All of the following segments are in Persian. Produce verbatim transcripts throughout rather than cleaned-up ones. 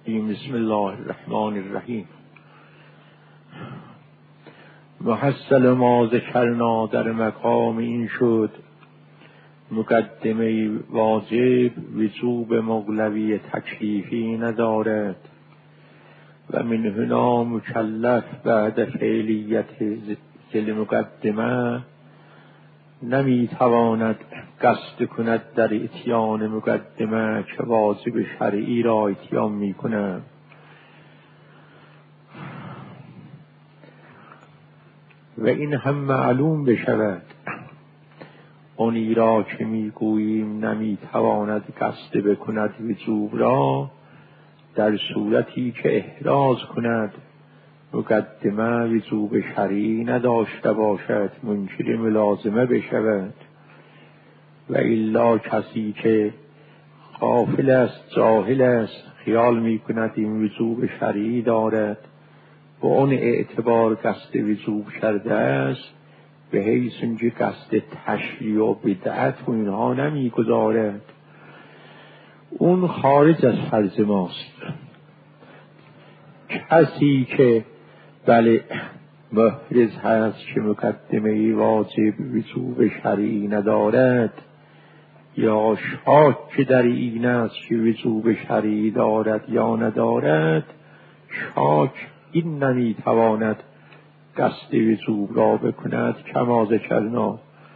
بسم الله الرحمن الرحیم. محصل ما ذکرنا در مقام این شد، مقدمه واجب وجوب مغلوی تکلیفی ندارد و من هنا مکلف بعد فعلیت ذل مقدمه نمی تواند قصد کند در اتیان مقدمه که واجب شرعی را اتیان می کند. و این هم معلوم بشود اونی را که می گوییم نمی تواند قصد بکند وجوب را، در صورتی که احراز کند مقدمه وجوب شرعی نداشته باشد منکر ملازمه بشود. و الا کسی که غافل است جاهل است خیال می کند این وجوب شرعی دارد، با اون اعتبار قصد وجوب کرده است، به حیث اینکه قصد تشریع و بدعت و اینها نمی گذارد، اون خارج از فرض ماست. کسی که بله محرز هست که مقدمه واجب وجوب شرعی ندارد، یا شاک در این است که وجوب شرعی دارد یا ندارد، شاک این نمی تواند قصد وجوب را بکند کما ذکرنا.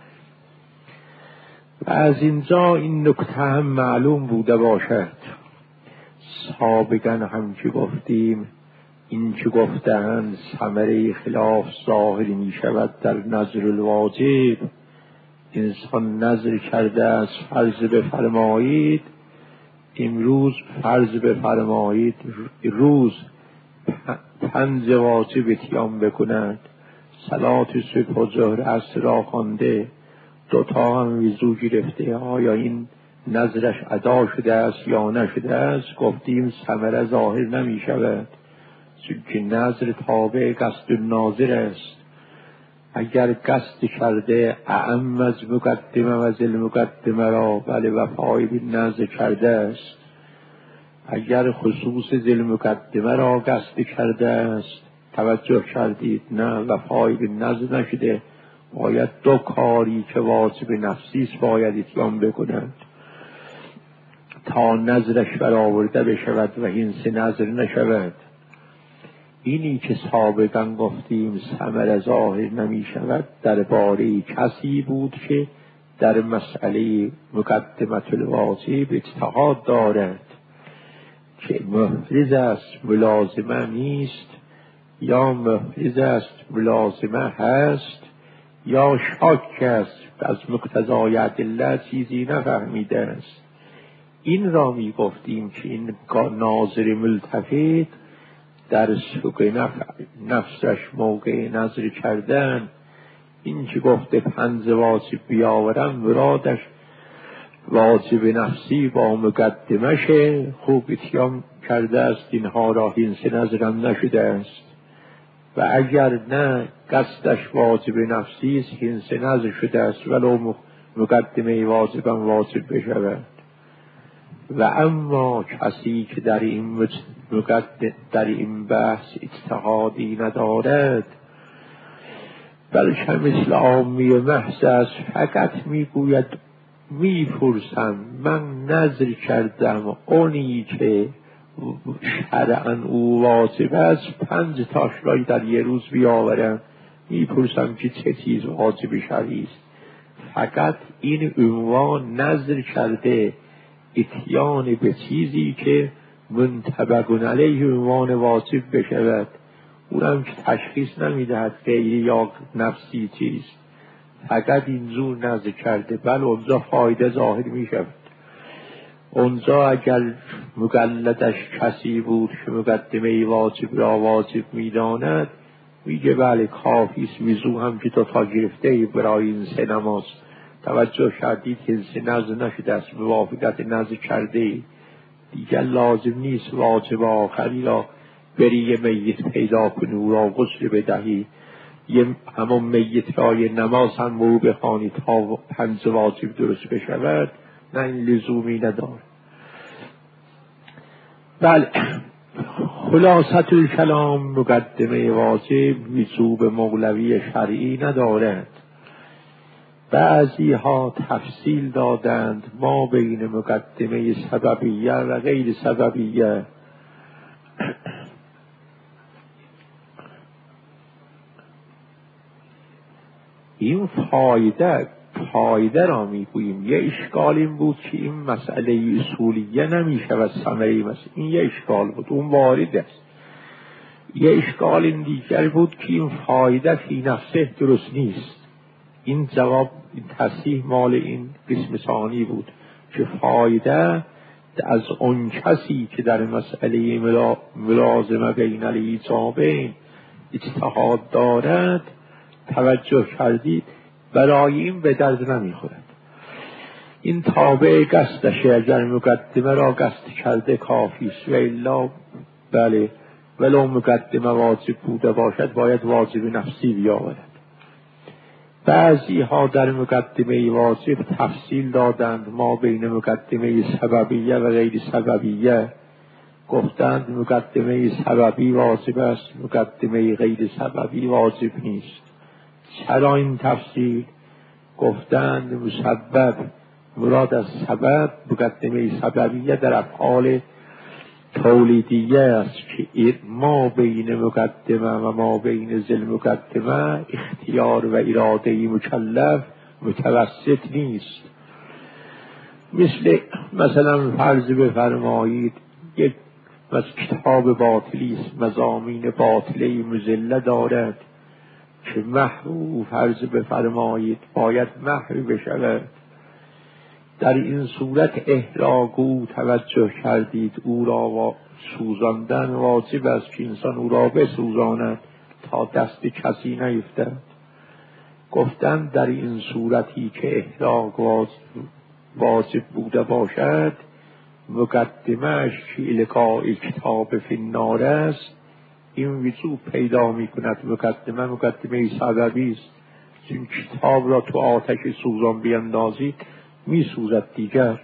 و از اینجا این نکته هم معلوم بوده باشد. سابقا هم که گفتیم این که گفتند ثمره خلاف ظاهر می شود در نظر الواجب. انسان نظر کرده از فرض بفرمایید، امروز فرض بفرمایید روز پنج واجب اتیان بکند، صلات صبح و ظهر عصر را خوانده، دوتا هم وضو گرفته، آیا این نظرش ادا شده است یا نشده است؟ گفتیم ثمره ظاهر نمی شود، چون نظر تابع قصد ناظر است. اگر قصد کرده اعم از مقدمه و ذل مقدمه را بله وفای به نظر کرده است، اگر خصوص ذل مقدمه را قصد کرده است توجه کردید نه وفای به نظر نشده، باید دو کاری که واجب نفسی است باید اتیان بکنند تا نظرش برآورده بشود و این سه نظر نشود. اینی که سابقا گفتیم ثمره ظاهر نمی شود درباره کسی بود که در مسئله مقدمه الواجب اجتهاد دارد که محرز است ملازمه نیست، یا محرز است ملازمه هست، یا شاک است از مقتضای ادله چیزی نفهمیده است. این را می گفتیم که این ناظر ملتفت در سوق نفسش موقع نظر کردن این که گفته پنج واجب بیاورم مرادش واجب نفسی با مقدمه شه، خوب اتیان کرده است اینها را، این سه نظرم نشده است. و اگر نه قصدش واجب نفسی است این سه نظر شده است ولو مقدمه واجبم واجب بشود. و اما کسی که در این مقدم در این بحث اجتهادی ندارد بلکه مثل عامی محض است، فقط میگوید میپرسم من نظر کردم اونی که شرعاً او واجب است پنج تاش را در یه روز بیاورم، میپرسم که چه چیز واجب شرعی است. فقط این عنوان نظر کرده اتیان به چیزی که منطبق علیه عنوان واجب بشود، اونم که تشخیص نمیدهد غیری یا نفسی چیست، فقط اینجور نظر کرده. بل اونجا فایده ظاهر می شود. اونجا اگر مقلدش کسی بود که مقدمه واجب را واجب می داند میگه بله کافیست وضو هم که دوتا گرفته برای این سه نماز، توجه کردید که این سه نظر نشده است موافقت نظر کرده، دیگر لازم نیست واجب آخری را بری یه میت پیدا کنی او را غسل بدهی، یه همون میت را یه نماز هم مو بخوانی تا پنج واجب درست بشود. نه این لزومی نداره. بله خلاصت الکلام مقدمه واجب وجوب مولوی شرعی ندارد. بعضی ها تفصیل دادند ما بین مقدمه سببیه و غیر سببیه. این فایده فایده را میگوییم. یه اشکال این بود که این مسئله اصولیه نمیشه و ثمره مسئله، این یه اشکال بود، اون وارد است. یه اشکال این دیگر بود که این فایده فی نفسه درست نیست. این جواب، این تصحیح مال این قسم ثانی بود که فایده از اون کسی که در مسئله ملازمه بین الایجابین اجتهاد دارد توجه کردید، برای این به درد نمیخورد. این تابع قصدشه، اگر مقدمه را قصد کرده کافی است، و الا بله ولو مقدمه واجب بوده باشد باید واجب نفسی بیاورد. بعضی ها در مقدمه واجب تفصیل دادند ما بین مقدمه سببیه و غیر سببیه. گفتند مقدمه سببی واجب است، مقدمه غیر سببی واجب نیست. چرا این تفصیل؟ گفتند مسبب مراد از سبب مقدمه سببیه در افعال تولیدیه است که ما بین مقدمه و ما بین ذل مقدمه اختیار و اراده مکلف متوسط نیست. مثل مثلا فرض بفرمایید یک کتاب باطلی است، مضامین باطلی مضله دارد که محو فرض بفرمایید باید محو بشود. در این صورت احراقو توجه کردید او را سوزاندن واجب است که انسان او را بسوزاند تا دست کسی نیفتد. گفتن در این صورتی که احراق واجب بوده باشد مقدمهش که القاء کتاب فی النار است، این وجوب پیدا می کند. مقدمه مقدمه سببی است، چون کتاب را تو آتش سوزان بیندازید می سوزد دیگر.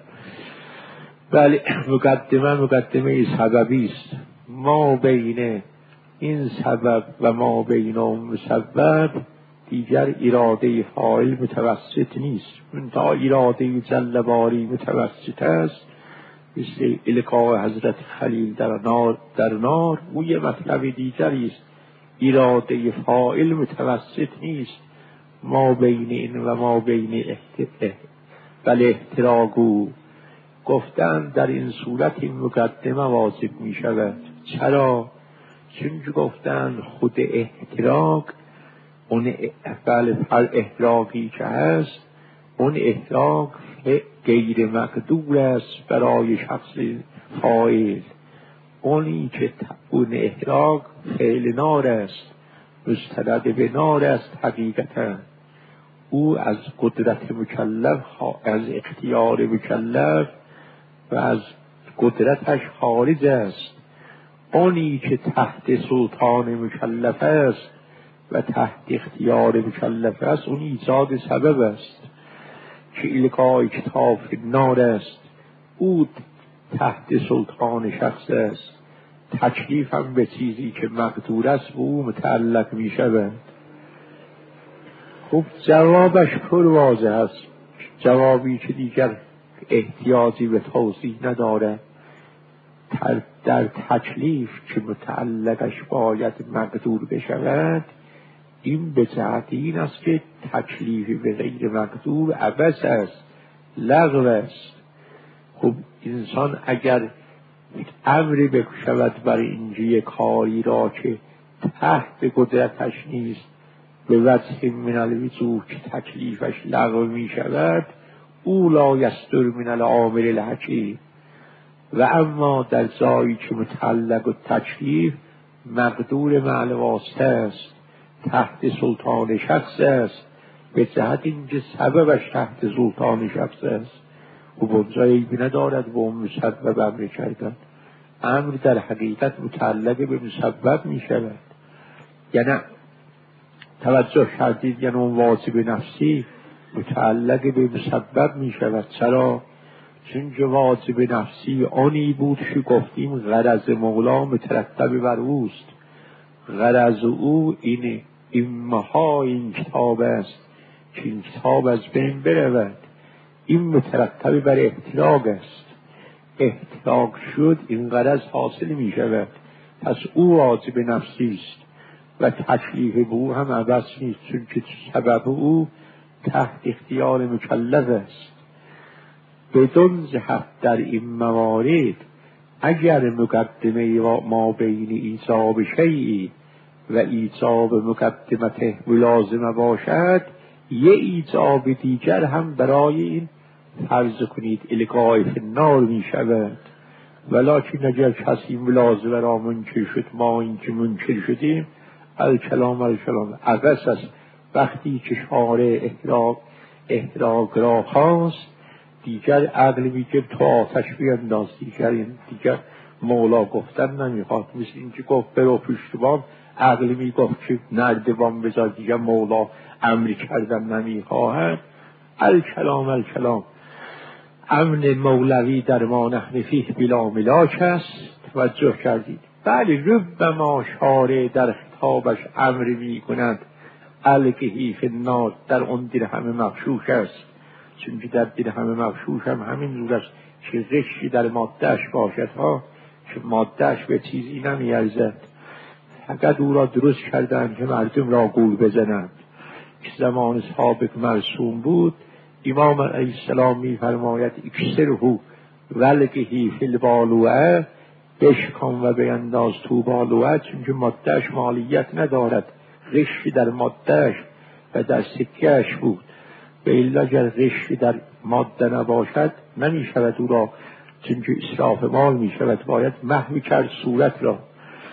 بله مقدمه مقدمه سببی است. ما بین این سبب و ما بین اون مسبب دیگر اراده فاعل متوسط نیست. منتها اراده جل باری متوسط است، مثل القاء حضرت خلیل در نار در نار او یه مطلب دیگری است. اراده فاعل متوسط نیست. ما بین این و ما بین احتفه بل احتراقو. گفتن در این صورت این مقدمه واجب می شود. چرا؟ چون گفتن خود احتراق اون بله هر احراقی که هست اون احراق غیر مقدور است برای شخص فاعل. اونی که اون احراق فعل نار است، مستند به نار است حقیقتا. او از قدرت مکلف، از اختیار مکلف و از قدرتش خارج است. اونی که تحت سلطان مکلف است و تحت اختیار مکلف است اون ایجاد سبب است که القاء کتاب فی النار است. او تحت سلطان شخص است. تکلیف هم به چیزی که مقدور است به او متعلق می شود. خب جوابش پر واضح است، جوابی که دیگر احتیاجی به توضیح نداره. در تکلیف که متعلقش باید مقدور بشود، این به جهت این است که تکلیف به غیر مقدور عبث است، لغو است. خب انسان اگر امری بشود برای اینجای کاری را که تحت قدرتش نیست به وجه من الوجوه که تکلیفش لغو می شود، او لا یصدر من العامل الحکیم. و اما در جایی که متعلق و تکلیف مقدور مع الواسطه است، تحت سلطان شخص است، به جهت اینکه سببش تحت سلطان شخص است و بنجایی ندارد و اون مسبب امر کردن. امر در حقیقت متعلق به مسبب می شود. یعنی توجه کردید، یعنی اون واجب نفسی متعلق به مسبب می شود. چرا؟ چون واجب نفسی آنی بود که گفتیم غرض مولا مترتب بر اوست. غرض او اینه، این مها این کتاب است که این کتاب از بین برود. این مترتب بر احتراق است، احتراق شد این غرض حاصل می شود، پس او واجب نفسی است و تکلیف به او هم عبث نیست، چون که سبب او تحت اختیار مکلف است. بدون جهت در این موارد اگر مقدمه ما بین ایجاب شیئی و ایجاب مقدمته ملازمه باشد، یه ایجاب دیگر هم برای این فرض کنید القای فی النار می شود. ولیکن اگر کسی ملازمه را منکر شد، ما این که منکر شدیم، الکلام الکلام عبث است. وقتی که شارع احراق احراق را خواست، دیگر عقل میگه تو آتش بینداز، دیگر این دیگر مولا گفتن نمیخواد. مثل اینکه گفت برو پشتبان، عقل میگفت که نردبان بذار، دیگر مولا امری کردن نمیخواهد. الکلام الکلام امن مولوی در ما نحن فیه بلا ملاک است. توجه کردید؟ بله، ربما شارع در خطابش امر میکند القیه فی النار، در اون درهم مغشوش است، چون که در درهم مغشوش هم همین جور است که غشی در مادهش باشد ها، که مادهش به چیزی نمیارزد، فقط او را درست کردند که مردم را گول بزنند. که زمان سابق مرسوم بود، امام علیه السلام میفرماید اکسره ولقیه فی البالوعه، بشکن و بینداز تو بالوعه، چون که مادهش مالیت ندارد، غشی در مادهش و در سکهش بود. به الا اگر غشی در ماده نباشد نمی شود او را، چون که اسراف مال می شود، باید محو کرد صورت را.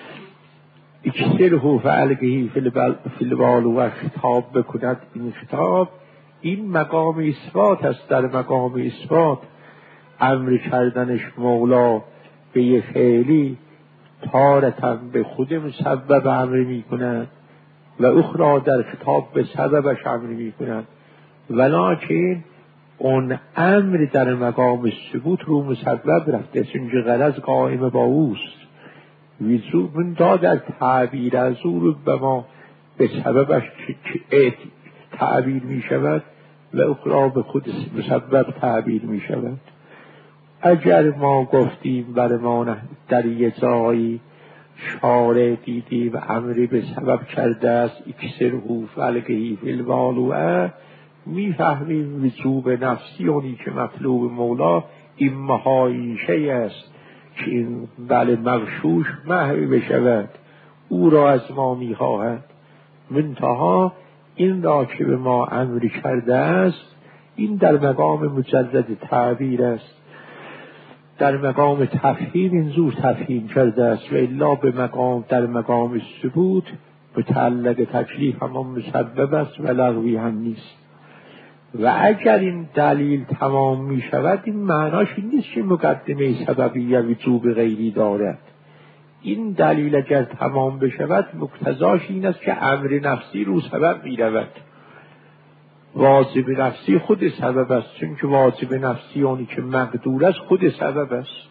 اکسره فعلقه فی البالوعه خطاب بکند. این خطاب این مقام اثبات است. در مقام اثبات امر کردنش مولا به یه فعلی تارتاً به خود مسبب امر می کند و اخرى در خطاب به سببش امر می کند، ولیکن اون امر در مقام ثبوت رو مسبب رفته، چون که غرض قائم با اوست. ویزو من دا در تعبیر از او رو به ما به سببش تعبیر می شود و اخرى به خود مسبب تعبیر می شود. اگر ما گفتیم بر ما در یه جایی شارع دیدیم و امری به سبب کرده است اکسره فعلقه فی البالوعه، میفهمیم وجوب نفسی اونی که مطلوب مولا این مهای شیء است که این بله مغشوش محو بشود، او را از ما میخواهد. منتها این را که به ما امری کرده است، این در مقام مجرد تعبیر است، در مقام تفهیم این زور تفهیم کرده است، و الا به مقام در مقام ثبوت متعلق تکلیف همان مسبب است و لغوی هم نیست. و اگر این دلیل تمام می شود، این معناش این نیست که مقدمه سببیه وجوب غیری دارد. این دلیل اگر تمام بشود مقتضاش این است که امر نفسی رو سبب می رود. واجب نفسی خود سبب است، چون که واجب نفسی اونی که مقدور است خود سبب است.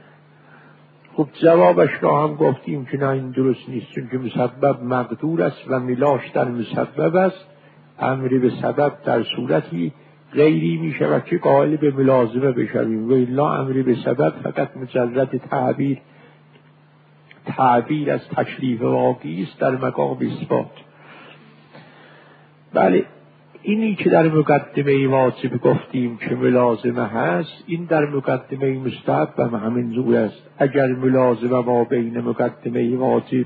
خب جوابش را هم گفتیم که نه، این درست نیست، چون که مسبب مقدور است و ملاش در مسبب است. امری به سبب در صورتی غیری می شود که قائل به ملازمه بشویم، و الا امری به سبب فقط مجرد تعبیر تعبیر از تکلیف واقعی است در مقام اثبات. بله، اینی که در مقدمه واجب گفتیم که ملازمه هست، این در مقدمه مستحب هم همین جور است. اگر ملازمه ما بین مقدمه واجب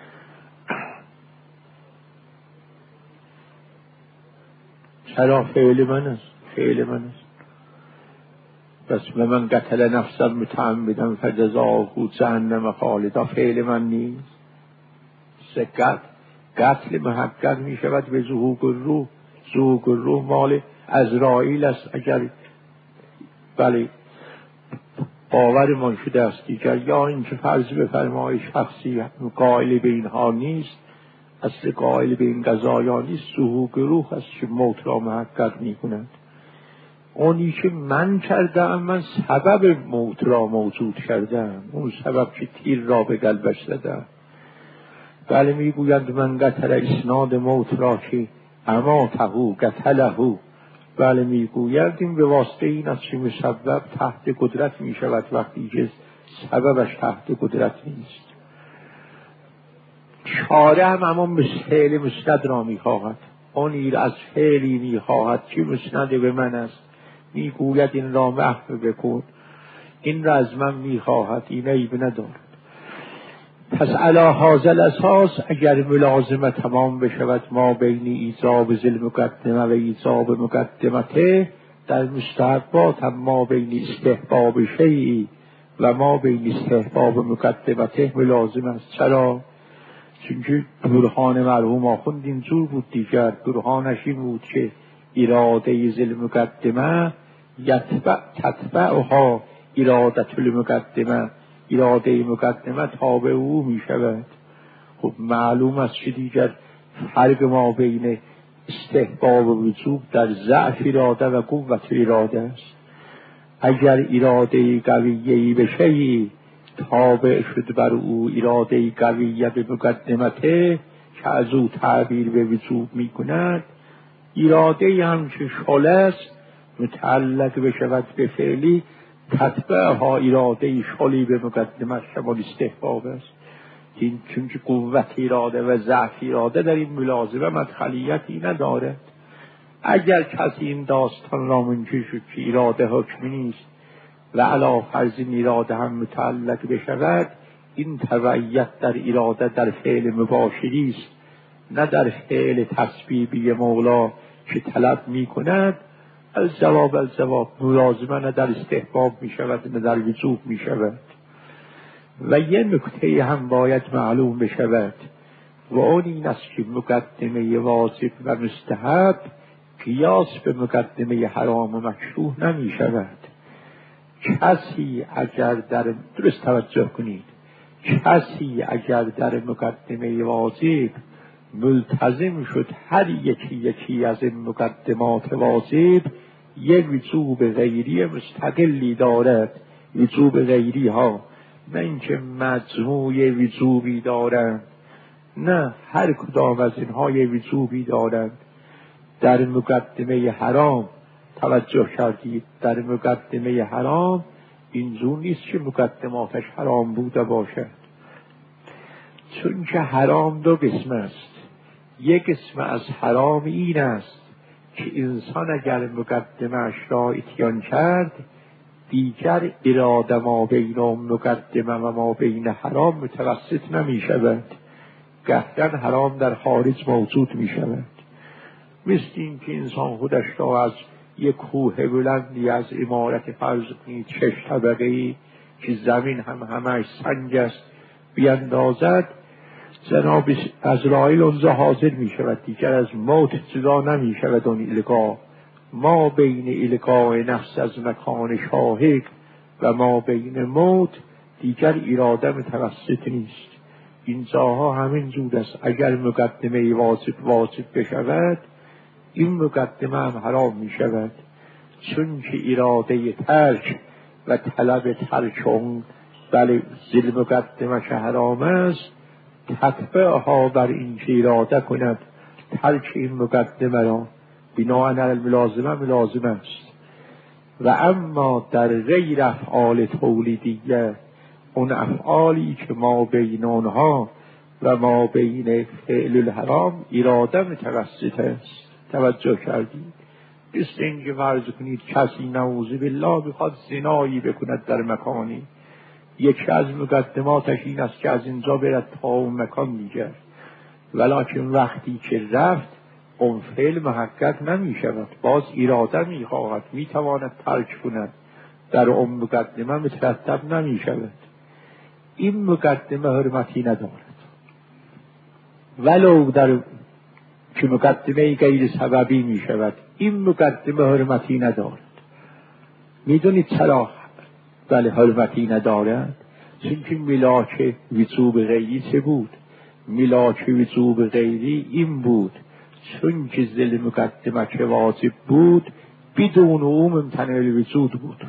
چرا فعل من است، فعل من است بس و من قتل نفسا متعمدا فجزاؤه جهنم خالدا، فعل من نیست. سکت قتل محقق می شود به ذهوق الروح. ذهوق الروح مال عزرائیل است. اگر بله باورمان شده است دیگر، یا اینکه فرض بفرمای شخصی قائل به اینها نیست، اصل قائل به این قضایا نیست، ذهوق روح است که موت را محقق می کند. اونی که من کردم، من سبب موت را موجود کردم، اون سبب که تیر را به قلبش زدم. بله میگویند من قتل اسناد موت را که اما تهو قتلهو. بله میگویند این به واسطه این است که مسبب تحت قدرت می شود وقتی که سببش تحت قدرت نیست. چاره هم اما فعل مسند را می خواهد، اونی از فعلی می خواهد که مسند به من است، میگوید این را محو بکن، این را از من می خواهد، این عیب ندارد. پس علی هذا الاساس اگر ملازمه تمام بشود ما بین ایجاب ذی المقدمه و ایجاب مقدمته، در مستحبات هم ما بین استحباب شیئی و ما بین استحباب مقدمته ملازم است. چرا؟ چون برهان مرحوم آخوند اینجور بود دیگر، برهانش این بود که اراده ذی المقدمه یتبع تتبعها ارادت المقدمه، اراده مقدمه تابع او می شود. خب معلوم است که دیگر فرق ما بین استحباب و وجوب در ضعف اراده و قوت اراده است. اگر اراده قویه‌ای به شیئی تابع شد بر او اراده قویه به مقدمته که از او تعبیر به وجوب می کند، اراده هم که شله است متعلق بشود به فعلی تتبعها اراده شلی به مقدمه شمال استحباب است. این چون که قوت اراده و ضعف اراده در این ملازمه مدخلیتی ندارد. اگر کسی این داستان را منکر شد که اراده حکمی نیست و علی فرض این اراده هم متعلق بشود، این تبعیت در اراده در فعل مباشری است نه در فعل تسبیبی مولا که طلب می کند. از جواب از جواب ملازمه نه در استحباب می شود نه در وجوب می شود. و یه نکته هم باید معلوم بشود و اون این است که مقدمه واجب و مستحب قیاس به مقدمه حرام و مکروه نمی شود. کسی اگر در درست توجه کنید، کسی اگر در مقدمه واجب ملتزم شد هر یکی یکی از این مقدمات واجب یک وجوب غیری مستقلی دارد، وجوب غیری ها، نه اینکه مجموع وجوبی دارند، نه هر کدام از اینها یک وجوبی دارند. در مقدمه حرام توجه کردید، در مقدمه حرام اینجور نیست که مقدماتش حرام بوده باشد، چون که حرام دو قسم است. یک قسم از حرام این است که انسان اگر مقدمه‌اش را اتیان کرد دیگر اراده ما بین مقدمه و ما بین حرام متوسط نمی شود، قطعا حرام در خارج موجود می شود. مثل این که انسان خودش را از یک کوه بلندی از عمارت فرض کنید شش طبقه‌ای که زمین هم همش سنگ است بیندازد، جناب عزرائیل اونجا حاضر می شود، دیگر از موت جدا نمی شود. اون القا ما بین القاء نفس از مکان شاهق و ما بین موت دیگر اراده متوسط نیست. اینجاها همین جور است. اگر مقدمه واجب واجب بشود این مقدمه هم حرام می شود، چون که اراده ترک و طلب ترک اون بله ذی مقدمه که حرام است تتبعها بر این که اراده کند ترک این مقدمه را بناء علی الملازمه ملازمه است. و اما در غیر افعال تولیدیه، اون افعالی که ما بین آنها و ما بین فعل الحرام اراده متوسط است. توجه کردید؟ مثل اینکه فرض کنید کسی نعوذ بالله میخواد زنایی بکند در مکانی، یکی از مقدماتش این است که از اینجا برد تا اون مکان میگرد، ولیکن وقتی که رفت اون فعل محقق نمی شود، باز اراده می خواهد، می تواند ترک کند، در اون مقدمه مترتب نمی شود. این مقدمه حرمتی ندارد ولو در که مقدمه غیر سببی می شود. این مقدمه حرمتی ندارد. میدونید چرا بله حرمتی ندارد؟ چون که ملاک وجوب غیری چه بود؟ ملاک وجوب غیری این بود چون که ذل مقدمه که واجب بود بدون او ممتنع الوجود بود.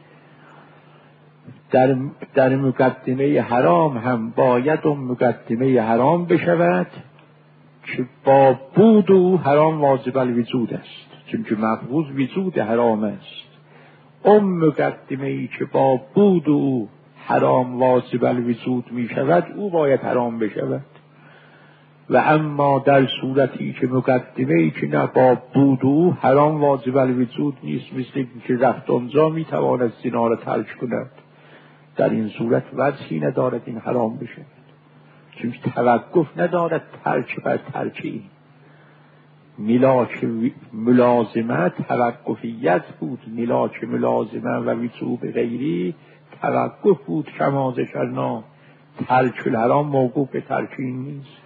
در, در مقدمه حرام هم باید اون مقدمه حرام بشود که با بود او حرام واجب الوجود است، چون که مفروض وجود حرام است. اون مقدمه ای که با بود او حرام واجب الوجود می شود او باید حرام بشود. و اما در صورتی که مقدمه ای که نه با بود او حرام واجب الوجود نیست، مثل که رفت اونجا می تواند زنا را ترک کند، در این صورت وجهی ندارد این حرام بشه، چون توقف ندارد ترک بر ترکی. ملاک ملازمت توقفیت بود، ملاک ملازمت و وجوب غیری توقف بود. کما ذکرنا ترک الحرام موقوف به ترکی نیست.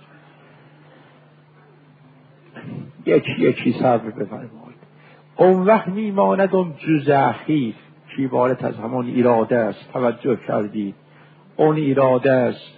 یکی یکی صبر بفرمایید. اون وقت میماند اون جز اخیر که عبارت از همان اراده است. توجه کردید اون اراده است.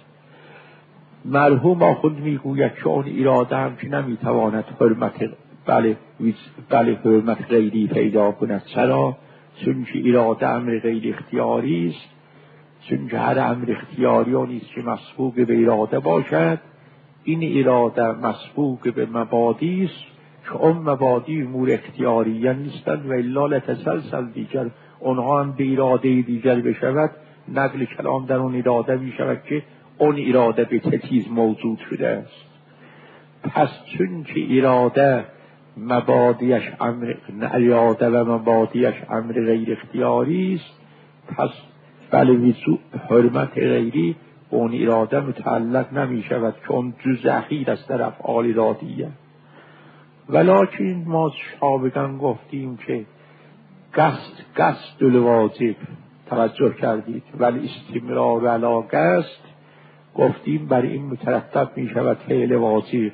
مرحوم آخوند میگوید که اون اراده هم که نمیتواند حرمت بله بله حرمت غیری پیدا کند. چرا؟ چون که اراده امر غیر اختیاری است، چون که هر امر اختیاری اون نیست که مسبوق به اراده باشد. این اراده مسبوق به مبادی است که اون مبادی امور اختیاریه نیستند و الا لتسلسل دیگر اونها هم به اراده دیگر بشود. نقل کلام در اون اراده می شود که اون اراده به چه چیز موجود شده است. پس چون که اراده مبادیش امر اراده و مبادیش امر غیر اختیاری است، پس بله وجود حرمت غیری اون اراده متعلق نمی شود که اون جز اخیر است در افعال ارادیه. ولکن ما سابقا گفتیم که قصد قصد الواجب، توجه کردید، ولی استمرار علی قصد گفتیم برای این مترتب می شود فعل واجب.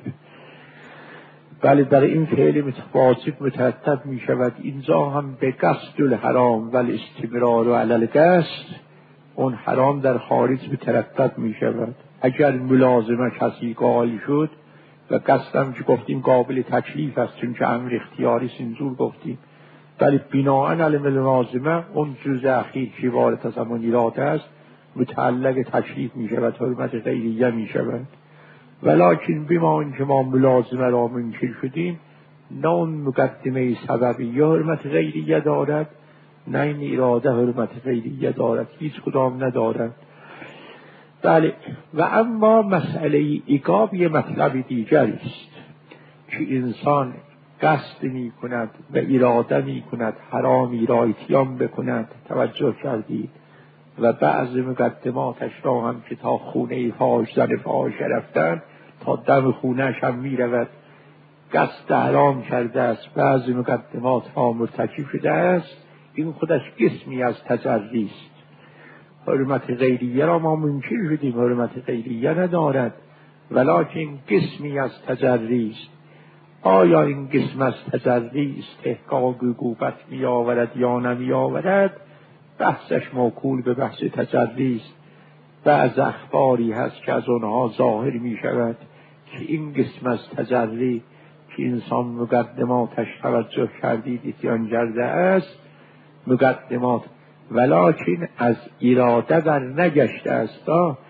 ولی برای این فعل واجب مترتب می شود اینجا هم به قصد الحرام ولی استمرار علی القصد اون حرام در خارج مترتب می شود. اگر ملازمه کسی قائل شد و قصدم که گفتیم قابل تکلیف است چون که امر اختیاری سنجور گفتیم، ولی بناءً علی ملازمه اون جز اخیر که عبارت از همون اراده است متعلق تکلیف می شود، حرمت غیریه می شود. ولکن بما اینکه ما ملازمه را منکر شدیم، نه اون مقدمه سببی حرمت غیریه دارد نه این اراده حرمت غیریه دارد، هیچ کدام ندارد. بله. و اما مسئله ایقاب یه مطلب دیگری است که انسان قصد می کند و اراده می کند حرامی را اتیان بکند. توجه کردید و بعض مقدماتش را هم که تا خونه فاش زن فاش رفتن تا دم خونهش هم می رود قصد حرام کرده است، بعض مقدمات ها مرتکب شده است. این خودش قسمی از تجری است. حرمت غیریه را ما منکر شدیم، حرمت غیریه ندارد، ولکن قسمی از تجری است. آیا این قسم از تجری استحقاق عقوبت می آورد یا نمی آورد؟ بحثش موکول به بحث تجری است. بعض اخباری هست که از آنها ظاهر می شود که این قسم از تجری که انسان مقدماتش توجه کردید اتیان کرده است مقدمات، ولکن از اراده بر نگشته است،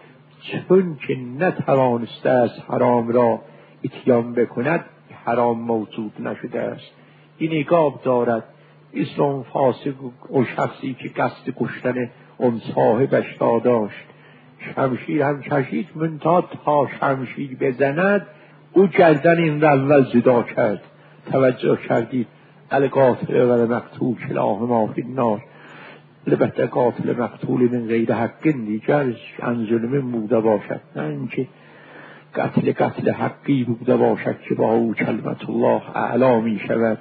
چون که نتوانسته است حرام را اتیان بکند حرام موجود نشده است. این عقاب دارد. اسلام فاسق و شخصی که قصد کشتن اون صاحبش را داشت، شمشیر هم کشید، منتها تا شمشیر بزند او گردن این را اول جدا کرد. توجه کردید القاتل و مقتول کلاهما فی النار. البته قاتل مقتول من غیر حق دیگر ان ظلم بوده باشد، نه اینکه قتل قتل حقی بوده باشد که با او کلمت الله اعلا می شود.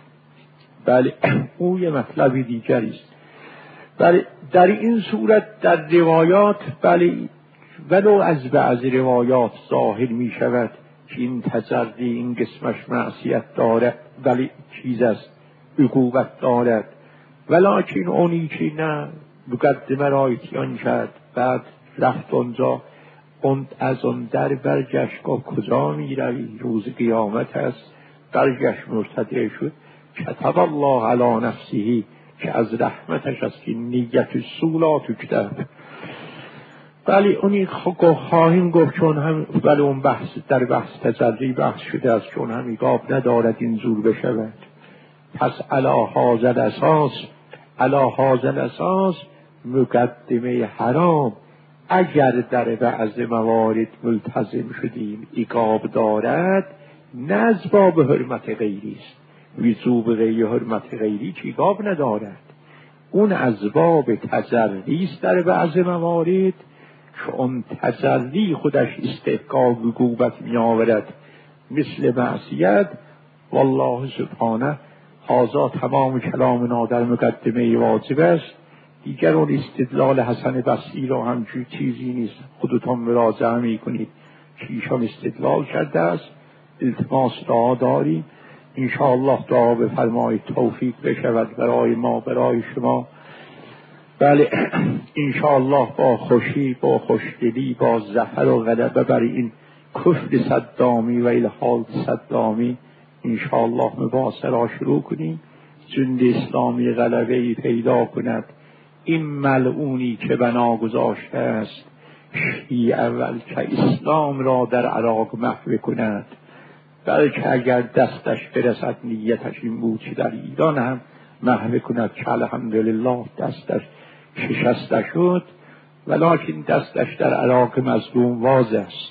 بله او یه مطلب دیگری است. بله در این صورت در روایات بله ولو از بعض روایات ظاهر می شود که این تجری این قسمش معصیت دارد ولی چیز است عقوبت دارد، ولکن اونی که نه مقدمه را اتیان کرد بعد رفت اونجا اون از اون در برگشت. کجا می روی؟ روز قیامت است. برگشت مرتدع شد کتب الله علی نفسه که از رحمتش است که نیت سولا تو کتب. ولی اونی خواهیم گفت چون هم ولی اون بحث در بحث تجلی بحث شده است، چون هم ایقاب ندارد این زور بشود. پس علی هذا اساس علی هذا اساس مقدمه حرام اگر در بعض موارد ملتزم شدیم ایقاب دارد، نه از باب حرمت غیری است. وجوب غیر حرمت غیری که ایقاب ندارد، اون از باب تجلی است در بعض موارد که اون تجلی خودش استحقاق عقوبت می آورد مثل معصیت. والله سبحانه هذا تمام کلامنا در مقدمه واجب است. دیگر اون استدلال حسن بصری را همچون چیزی نیست، خودتون مراجعه می کنید که ایشان استدلال کرده است. التماس دعا داریم انشاءالله دعا بفرمایید توفیق بشود برای ما برای شما. بله انشاءالله با خوشی با خوشدلی با ظفر و غلبه بر این کفر صدامی و الحاد صدامی انشاءالله مباحثه را شروع کنیم. جند اسلامی غلبه‌ای پیدا کند. این ملعونی که بنا گذاشته است شیعه اول که اسلام را در عراق محو کند، بلکه اگر دستش برسد نیتش این بود که در ایران هم محو کند که الحمدلله دستش شکسته شد، ولکن دستش در عراق مظلوم واز است.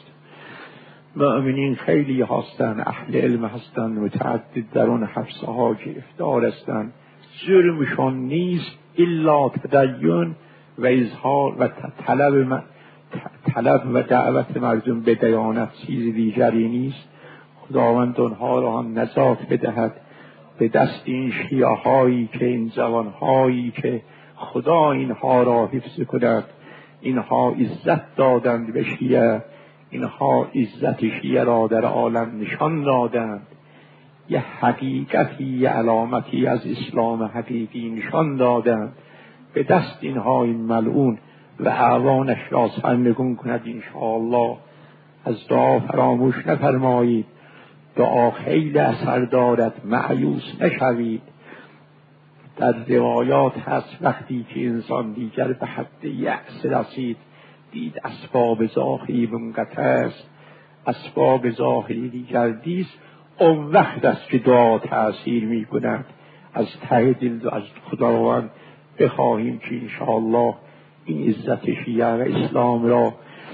مؤمنین خیلی هستند، اهل علم هستند، متعدد در اون حبسه ها گرفتار هستند. جرمشان نیست الا تدین و اظهار و طلب طلب و دعوت مردم به دیانت، چیز دیگری نیست. خداوند آنها را هم نجات بدهد به دست این شیعه هایی که این جوان هایی که خدا اینها را حفظ کند. اینها عزت دادند به شیعه، اینها عزت شیعه را در عالم نشان دادند. یه حقیقتی یه علامتی از اسلام حقیقی نشان دادند. به دست اینها این ملعون و اعوانش را سرنگون کند انشاءالله. از دعا فراموش نفرمایید، دعا خیلی اثر دارد، مایوس نشوید. در روایات هست وقتی که انسان دیگر به حد یأس رسید، دید اسباب ظاهری منقطع است، اسباب ظاهری دیگر نیست، اون وقت است که دعا تأثیر می کند. از ته دل از خداوند بخواهیم که انشاءالله این عزت شیعه و اسلام را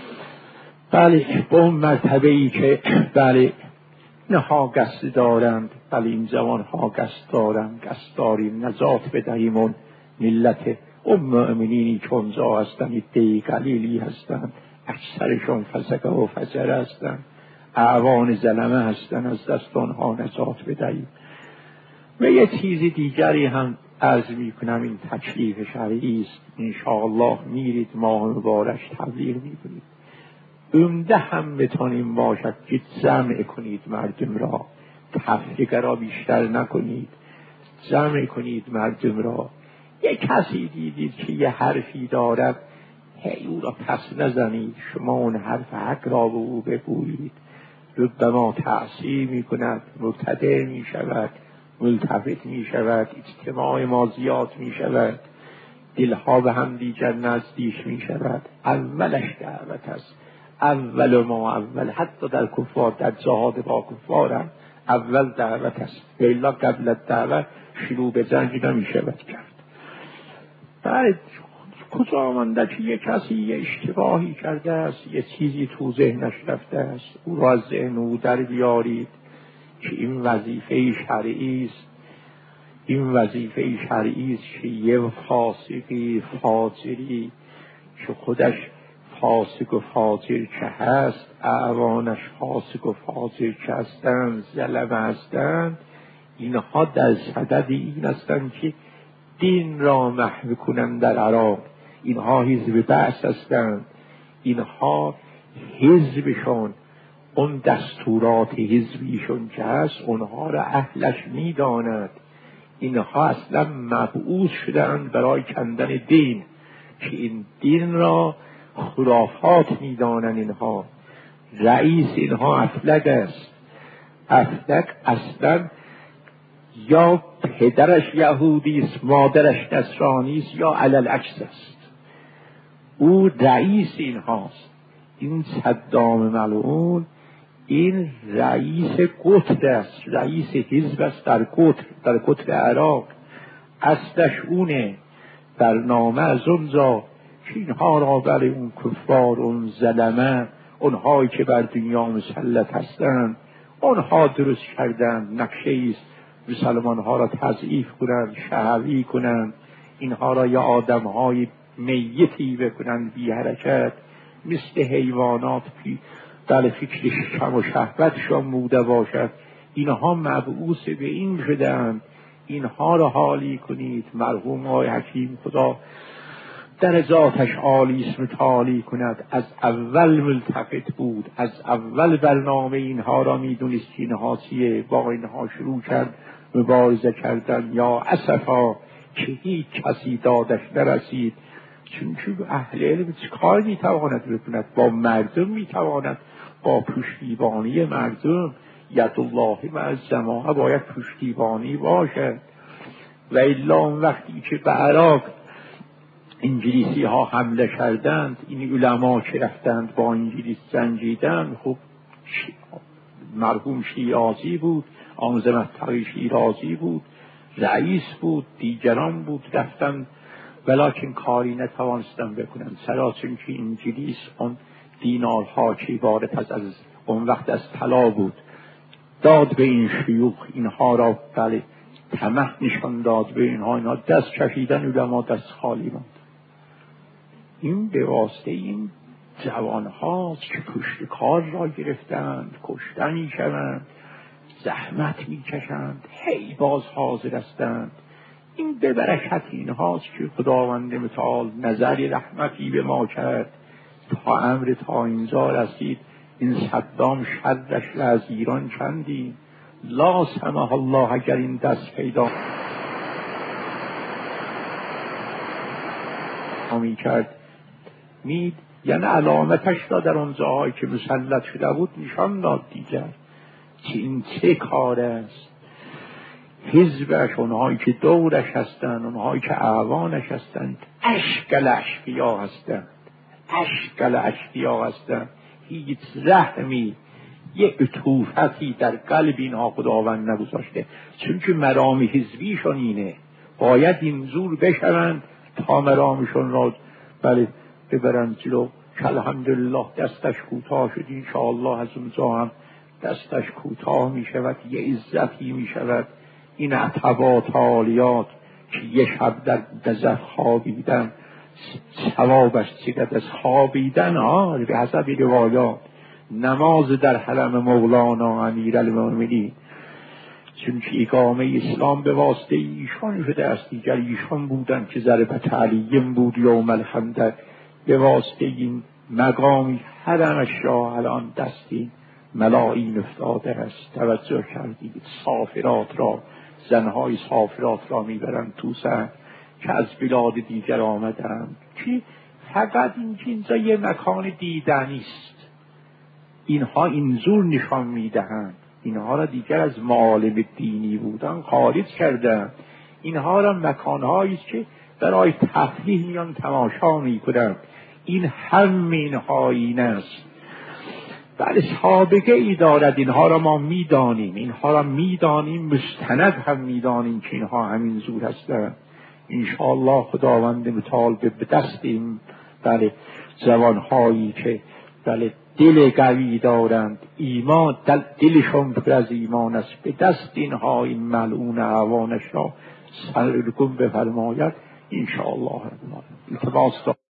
بله به اون مرتبه ای که بله اینها قصد دارند، بله این جوان ها قصد دارند، قصد داریم نجات بدهیم اون ملت اون مؤمنینی که اونجا هستند. عده قلیلی هستند، اکثرشون فسقه و فجر هستند، اعوان ظلمه هستند، از دست آنها نجات بدهیم. و یه چیز دیگری هم عرض می کنم، این تکلیف شرعی است. انشاءالله میرید ماه مبارک تبلیغ می کنید، عمده هم بتانیم باشد که جمع کنید مردم را، تفریقه را بیشتر نکنید، جمع کنید مردم را. یک کسی دیدید که یه حرفی دارد، هی او را پس نزنید، شما اون حرف حق را به او بگویید، ربما تأثیر می کند، مبتدع می شود، ملتفت می شود، اجتماع ما زیاد می شود، دلها به هم دیگر نزدیک می شود. اولش دعوت است، اول ما اول، حتی در کفار در جهاد با کفار هم اول دعوت است، الا قبل دعوت شروع به جنگ نمی شود کرد. بعد کجا آمده که یک کسی یه اشتباهی کرده است، یه چیزی تو ذهنش رفته است، او را از ذهن او در بیارید که این وظیفه شرعی است. این وظیفه شرعی است که یه فاسقی فاجری که خودش فاسق و فاجر که هست، اعوانش فاسق و فاجر که هستند، ظلمه هستند، اینها در صدد این هستند که دین را محو کنند در عراق. اینها حزب بعث هستند، اینها حزبشون اون دستورات حزبیشون که هست اونها را اهلش میداند. اینها اصلا مبعوث شدند برای کندن دین، که این دین را خرافات میدانند. اینها رئیس اینها افلک است. افلک اصلا یا پدرش یهودی است، مادرش نصرانی است، یا علل عکس است. او رئیس اینهاست. این صدام ملعون این رئیس قطر است، رئیس حزب است در قطر، در قطر عراق. اصلش اونه. برنامه از اونجا که اینها را برای اون کفار، اون ظلمه، اونهایی که بر دنیا مسلط هستند، اونها درست کردند. نقشه ایست مسلمان ها را تضعیف کنند، شهوی کنند، اینها را یا آدم های میتی بکنند بی حرکت، مثل حیوانات در فکر شم و شهوتشان بوده باشد. اینها مبعوث به این شدند اینها را حالی کنید. مرحوم آقای حکیم خدا در ذاتش عالی اسم تعالی کند، از اول ملتفت بود، از اول برنامه اینها را میدونست که اینها چیه. با اینها شروع کرد مبارزه کردن. یا اسفا که هیچ کسی دادش نرسید، چون که اهل علم کار میتواند بکند؟ با مردم میتواند، با پشتیبانی مردم. ید الله مع الجماعه باید پشتیبانی باشد. و الا اون وقتی که به عراق انگلیسی ها حمله کردند، این علما که رفتند با انگلیس جنگیدند، خب مرحوم شیرازی بود، آموزه تقی شیرازی بود، رئیس بود، دیگران بود، رفتند ولیکن کاری نتوانستن بکنن. چرا؟ چون که انگلیس اون دینارها که عبارت از, از اون وقت از طلا بود داد به این شیوخ، اینها را بله طمع نشان داد به اینها، اینها دست کشیدن، علما دست خالی ماند. این به واسطه این جوان هاست که پشت کار را گرفتند، کشته می شوند، زحمت می کشند، هی باز حاضر هستند. این به برکت این هاست که خداوند متعال نظر رحمتی به ما کرد تا امر تا اینجا رسید. این صدام شرش از ایران چندی لا سمح الله اگر این دست پیدا می کرد مید، یعنی علامتش را در اون جاهایی که مسلط شده بود نشان داد دیگر که این چه کار است. حزبش، اونهایی که دورش هستند، اونهایی که اعوانش هستند، اشکال اشقیا هستند، اشکال اشقیا هستند. هیچ رحمی، یک عطوفتی در قلب اینها خداوند نگذاشته، چون که مرام حزبیشون اینه، باید این زور بشوند تا مرامشون را بله ببرند جلو. که الحمدلله دستش کوتاه شد، انشاءالله از اونجا هم دستش کوتاه می شود، یه عزتی می شود. این عتبات عالیات که یه شب در دزف خوابیدن ثوابش چقدر از خوابیدن ها به حسب روایات. نماز در حرم مولانا امیرالمومنین، چون که اقامه اسلام به واسطه ایشان شده است، دیگر ایشان بودن که ضربت علیم بود یوم الخندق. به واسطه این مقامی حرمش را الان دستی ملاعین افتاده است. توجه کردید سافرات را، زنهای سافرات را میبرند تو سن که از بلاد دیگر آمدند، که فقط این اینجا یه مکان دیدنی است. اینها اینجور نشان میدهند، اینها را دیگر از معالم دینی بودن خارج کردند. اینها را مکانهایی است که برای تفریح میان تماشا میکنند. این هم اینها این است. بله سابقه ای دارد، اینها را ما میدانیم، اینها را میدانیم، مستند هم میدانیم که اینها همین زور هستند. انشاءالله خداوند متعال به دست این بله جوانهایی که بله دل قوی دارند، ایمان دل دلشون پر از ایمان است، به دست اینها این ملعون اعوانش را سرنگون بفرماید انشاءالله. التماس